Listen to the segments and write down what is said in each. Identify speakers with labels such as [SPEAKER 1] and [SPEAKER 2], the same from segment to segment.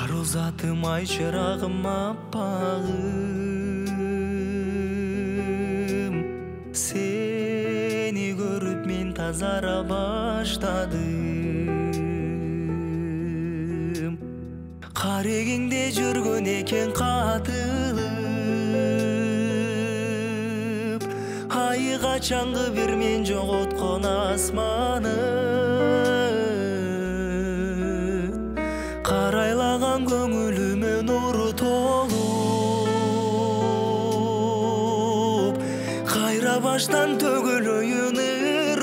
[SPEAKER 1] Затым ай чырагым аппагым, сени көрүп мен тазара баштадым. Карегиңде жүргөн экен катылып, айы качаңгы бир мен жоготкон асманы. Карайлаган көңүлүмө нуру толуп, кайра баштан төгүлөйүн ыр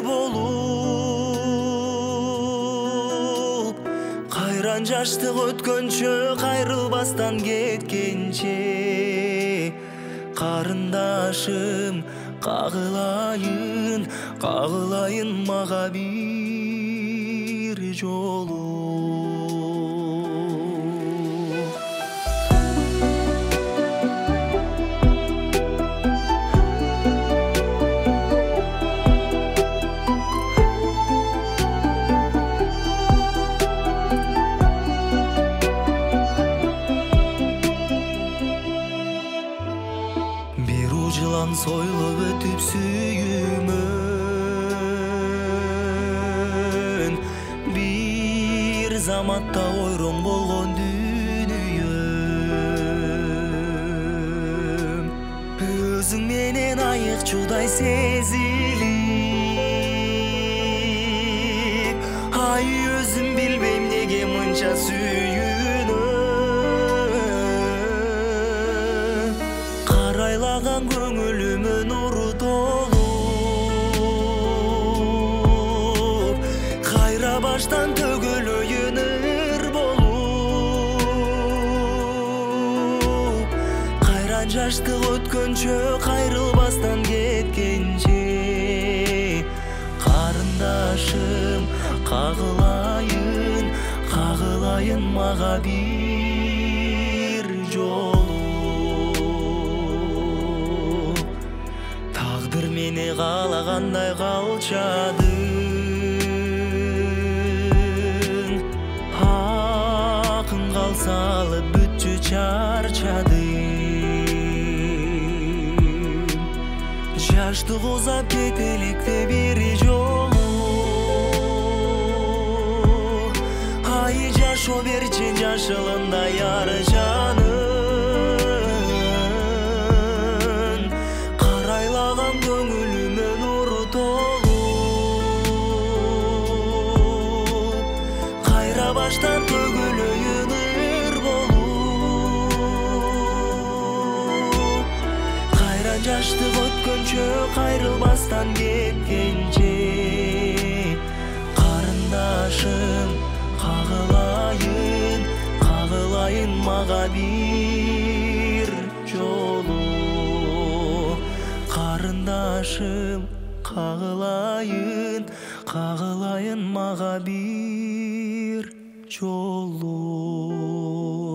[SPEAKER 1] болуп. Кайран жаштык өткөнчө, кайрылбастан кеткенче, карындашым кагылайын, кагылайын мага бир жолу. Жылан сойлуп өтүп сүйүүмөн, бир заматта ойрон болгон дүйнөм. Өзүң менен айыкчудай сезилип, ай өзүм билбейм неге мынча Карайлаган көңүлүмө нуру толуп, кайра баштан төгүлөйүн ыр болуп. Кайран жаштык өткөнчө, кайрылбастан кеткенче, карындашым кагылайын, кагылайын мага бир жолу. Мени каалагандай калчадың, акын калса алып бүтчү чарчадың. Жаштык узап кетеликте бир жолу, ай жашоо берчи жашылындай ар жаным. Баштан төгүлөйүн ыр болуп, кайран жаштык өткөнчө, кайрылбастан кеткенче, карындашым кагылайын, кагылайын мага бир жолу. Карындашым кагылайын, кагылайын мага бир жолу.